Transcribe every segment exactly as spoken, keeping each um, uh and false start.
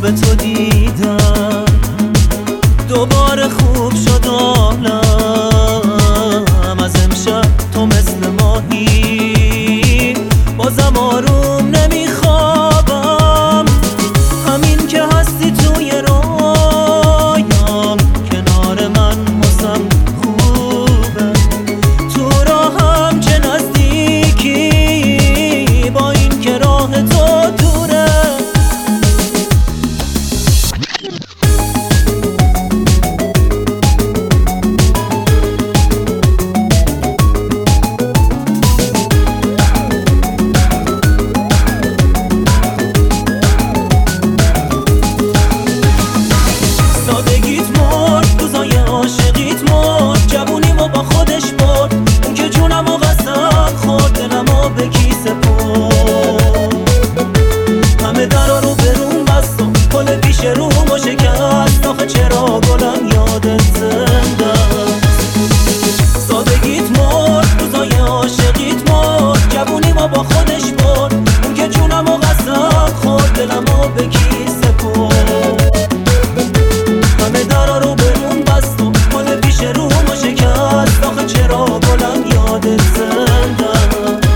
خواب تو دیدم، دوباره خوب شد عالم. از امشب تو مثل ماهی، بازم آروم نمیخوابم. همین که هستی توی رویام، کنار من واسم خوبه. تو راهم چه نزدیکی، با این که راه تو دوره. با خودش برد اون که جونم و قسم خورد، دلمو به کیسه برد. همه درا رو برون بست و پل پیش رومو شکست. آخه چرا گلم یادت زنده است؟ سادگیت مرد، روزای عاشقیت مرد. جوونیمو با خودش برد اون که جونم و قسم خورد، دلمو به کیسه برد. همه درا رو برون بست و پل پیش رومو شکست. آخه چرا گلم یادت زنده است؟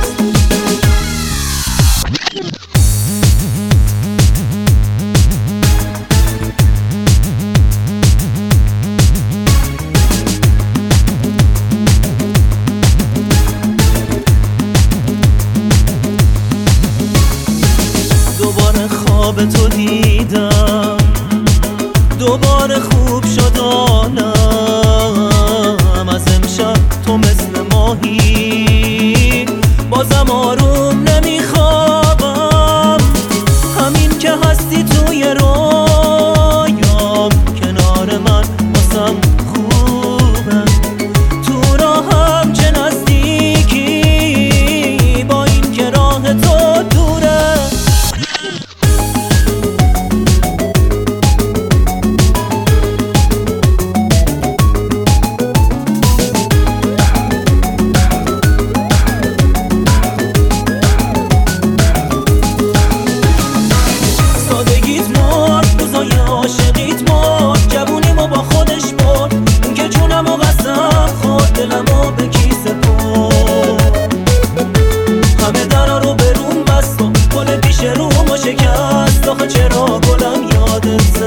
دوباره خواب تو دیدم، دوباره خوب شد عالم. از امشب تو مثل ماهی، بازم آروم نمیخوابم. همین که هستی توی رویام، کنار من واسم خوبه. تو راهم چه نزدیکی، با این که راه تو دوره. عاشقیت مرد، جوونیمو با خودش برد اون که جونم و قسم خورد، دلمو به کیسه برد. همه درا رو برون بست و پل پیش رومو شکست. آخه چرا گلم یادت